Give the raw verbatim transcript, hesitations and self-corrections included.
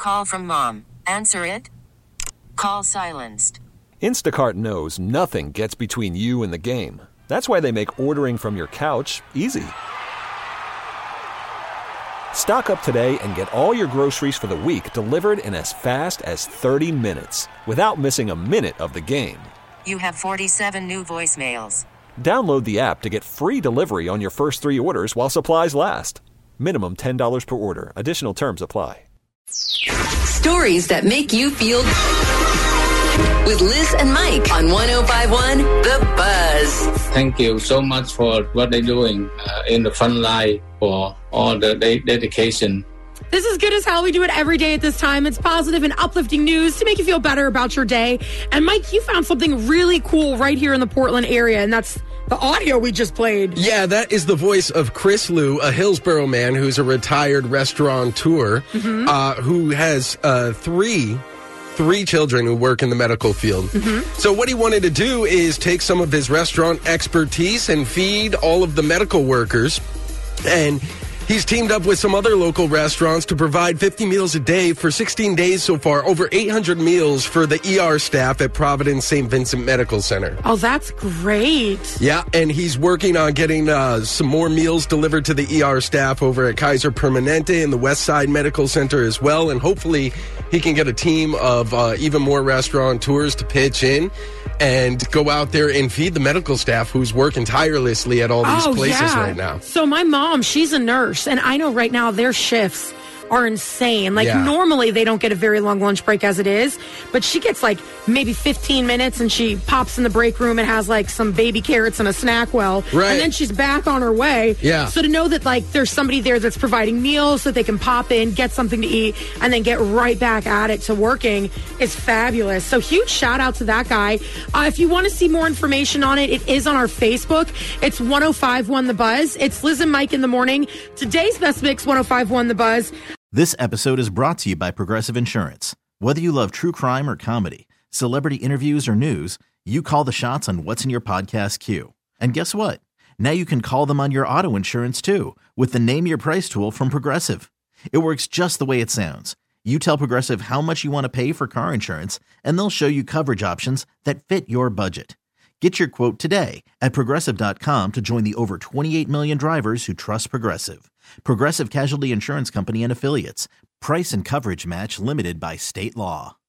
call from mom. Answer it. Call silenced. Instacart knows nothing gets between you and the game. That's why they make ordering from your couch easy. Stock up today and get all your groceries for the week delivered in as fast as thirty minutes without missing a minute of the game. You have forty-seven new voicemails. Download the app to get free delivery on your first three orders while supplies last. Minimum ten dollars per order. Additional terms apply. Stories that make you feel with Liz and Mike on one oh five point one The Buzz. Thank you so much for what they're doing uh, in the front line for all the de- dedication. This is Good as Hell. We do it every day at this time. It's positive and uplifting news to make you feel better about your day. And Mike, you found something really cool right here in the Portland area, and that's the audio we just played. Yeah, that is the voice of Chris Liu, a Hillsborough man who's a retired restaurateur mm-hmm. uh, who has uh, three three children who work in the medical field. Mm-hmm. So what he wanted to do is take some of his restaurant expertise and feed all of the medical workers. And he's teamed up with some other local restaurants to provide fifty meals a day for sixteen days so far, over eight hundred meals for the E R staff at Providence Saint Vincent Medical Center. Oh, that's great. Yeah, and he's working on getting uh, some more meals delivered to the E R staff over at Kaiser Permanente and the West Side Medical Center as well, and hopefully he can get a team of uh, even more restaurateurs to pitch in and go out there and feed the medical staff who's working tirelessly at all these oh, places yeah. right now. So my mom, she's a nurse, and I know right now their shifts are insane. Like yeah. normally they don't get a very long lunch break as it is, but she gets like maybe fifteen minutes and she pops in the break room and has like some baby carrots and a snack well. Right. And then she's back on her way. Yeah. So to know that like there's somebody there that's providing meals so that they can pop in, get something to eat, and then get right back at it to working is fabulous. So huge shout out to that guy. Uh, if you want to see more information on it, it is on our Facebook. It's one oh five point one The Buzz. It's Liz and Mike in the morning. Today's Best Mix, one oh five point one The Buzz. This episode is brought to you by Progressive Insurance. Whether you love true crime or comedy, celebrity interviews or news, you call the shots on what's in your podcast queue. And guess what? Now you can call them on your auto insurance too with the Name Your Price tool from Progressive. It works just the way it sounds. You tell Progressive how much you want to pay for car insurance, and they'll show you coverage options that fit your budget. Get your quote today at Progressive dot com to join the over twenty-eight million drivers who trust Progressive. Progressive Casualty Insurance Company and Affiliates. Price and coverage match limited by state law.